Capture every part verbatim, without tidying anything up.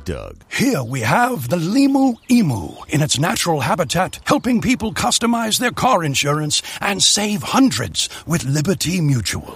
Doug. Here we have the Limu Emu in its natural habitat, helping people customize their car insurance and save hundreds with Liberty Mutual.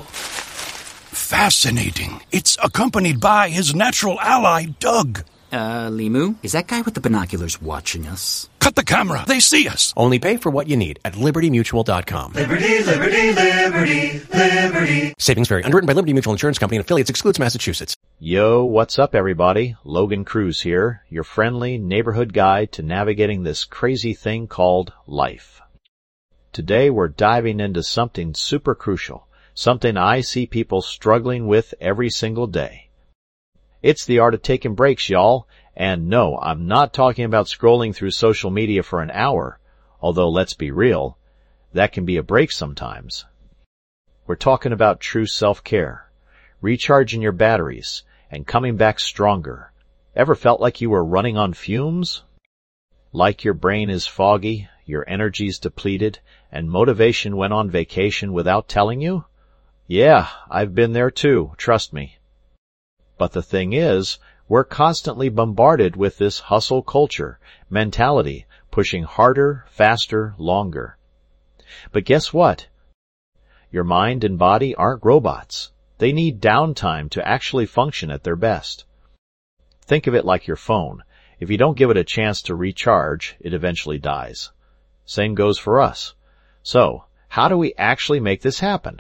Fascinating. It's accompanied by his natural ally, Doug. Uh, Limu, is that guy with the binoculars watching us? Cut the camera. They see us. Only pay for what you need at liberty mutual dot com. Liberty, liberty, liberty, liberty. Savings vary. Underwritten by Liberty Mutual Insurance Company and affiliates. Excludes Massachusetts. Yo, what's up, everybody? Logan Cruz here, your friendly neighborhood guide to navigating this crazy thing called life. Today we're diving into something super crucial, something I see people struggling with every single day. It's the art of taking breaks, y'all. And no, I'm not talking about scrolling through social media for an hour, although let's be real, that can be a break sometimes. We're talking about true self-care, recharging your batteries, and coming back stronger. Ever felt like you were running on fumes? Like your brain is foggy, your energy's depleted, and motivation went on vacation without telling you? Yeah, I've been there too, trust me. But the thing is, we're constantly bombarded with this hustle culture mentality, pushing harder, faster, longer. But guess what? Your mind and body aren't robots. They need downtime to actually function at their best. Think of it like your phone. If you don't give it a chance to recharge, it eventually dies. Same goes for us. So, how do we actually make this happen?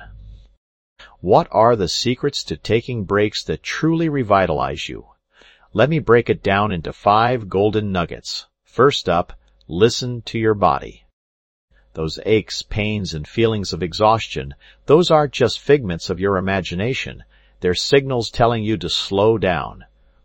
What are the secrets to taking breaks that truly revitalize you? Let me break it down into five golden nuggets. First up, listen to your body. Those aches, pains, and feelings of exhaustion, those aren't just figments of your imagination. They're signals telling you to slow down.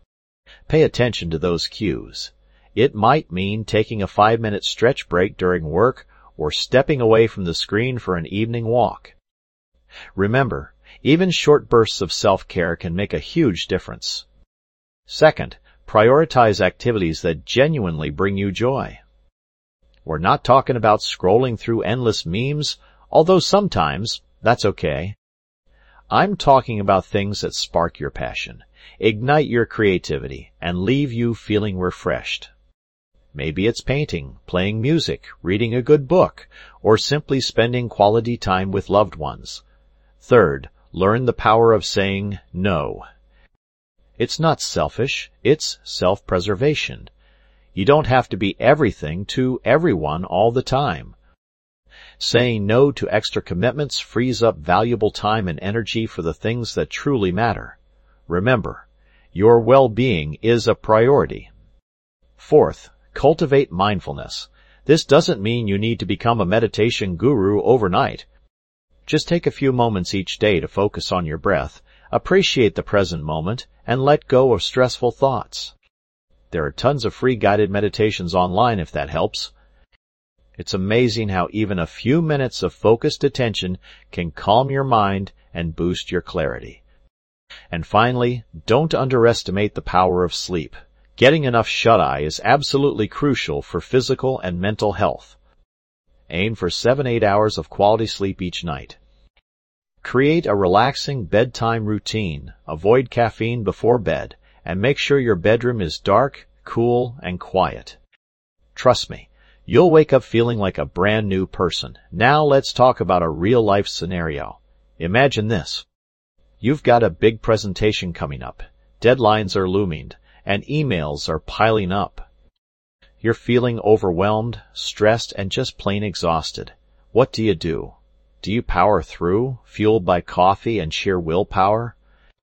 Pay attention to those cues. It might mean taking a five-minute stretch break during work or stepping away from the screen for an evening walk. Remember, even short bursts of self-care can make a huge difference. Second, prioritize activities that genuinely bring you joy. We're not talking about scrolling through endless memes, although sometimes that's okay. I'm talking about things that spark your passion, ignite your creativity, and leave you feeling refreshed. Maybe it's painting, playing music, reading a good book, or simply spending quality time with loved ones. Third, learn the power of saying no. It's not selfish, it's self-preservation. You don't have to be everything to everyone all the time. Saying no to extra commitments frees up valuable time and energy for the things that truly matter. Remember, your well-being is a priority. Fourth, cultivate mindfulness. This doesn't mean you need to become a meditation guru overnight. Just take a few moments each day to focus on your breath, appreciate the present moment, and let go of stressful thoughts. There are tons of free guided meditations online if that helps. It's amazing how even a few minutes of focused attention can calm your mind and boost your clarity. And finally, don't underestimate the power of sleep. Getting enough shut-eye is absolutely crucial for physical and mental health. Aim for seven to eight hours of quality sleep each night. Create a relaxing bedtime routine. Avoid caffeine before bed, and make sure your bedroom is dark, cool, and quiet. Trust me, you'll wake up feeling like a brand new person. Now let's talk about a real-life scenario. Imagine this. You've got a big presentation coming up. Deadlines are looming, and emails are piling up. You're feeling overwhelmed, stressed, and just plain exhausted. What do you do? Do you power through, fueled by coffee and sheer willpower?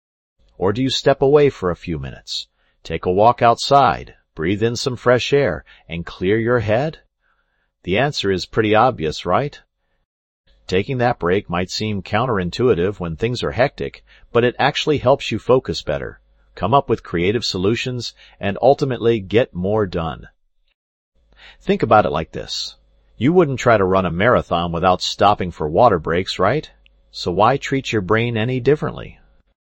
Or do you step away for a few minutes, take a walk outside, breathe in some fresh air, and clear your head? The answer is pretty obvious, right? Taking that break might seem counterintuitive when things are hectic, but it actually helps you focus better, come up with creative solutions, and ultimately get more done. Think about it like this. You wouldn't try to run a marathon without stopping for water breaks, right? So why treat your brain any differently?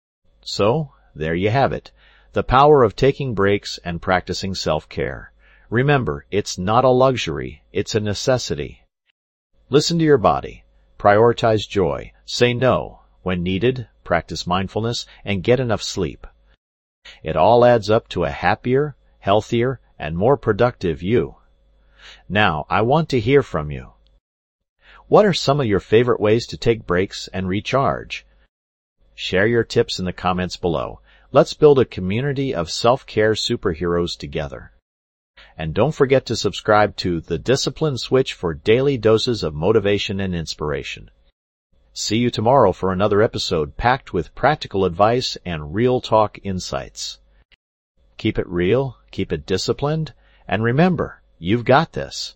So, there you have it. The power of taking breaks and practicing self-care. Remember, it's not a luxury, it's a necessity. Listen to your body. Prioritize joy. Say no. When needed, practice mindfulness and get enough sleep. It all adds up to a happier, healthier, and more productive you. Now, I want to hear from you. What are some of your favorite ways to take breaks and recharge? Share your tips in the comments below. Let's build a community of self-care superheroes together. And don't forget to subscribe to The Discipline Switch for daily doses of motivation and inspiration. See you tomorrow for another episode packed with practical advice and real talk insights. Keep it real, keep it disciplined, and remember, you've got this.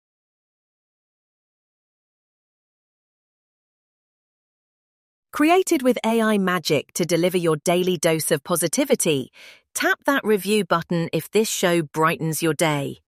Created with A I magic to deliver your daily dose of positivity, tap that review button if this show brightens your day.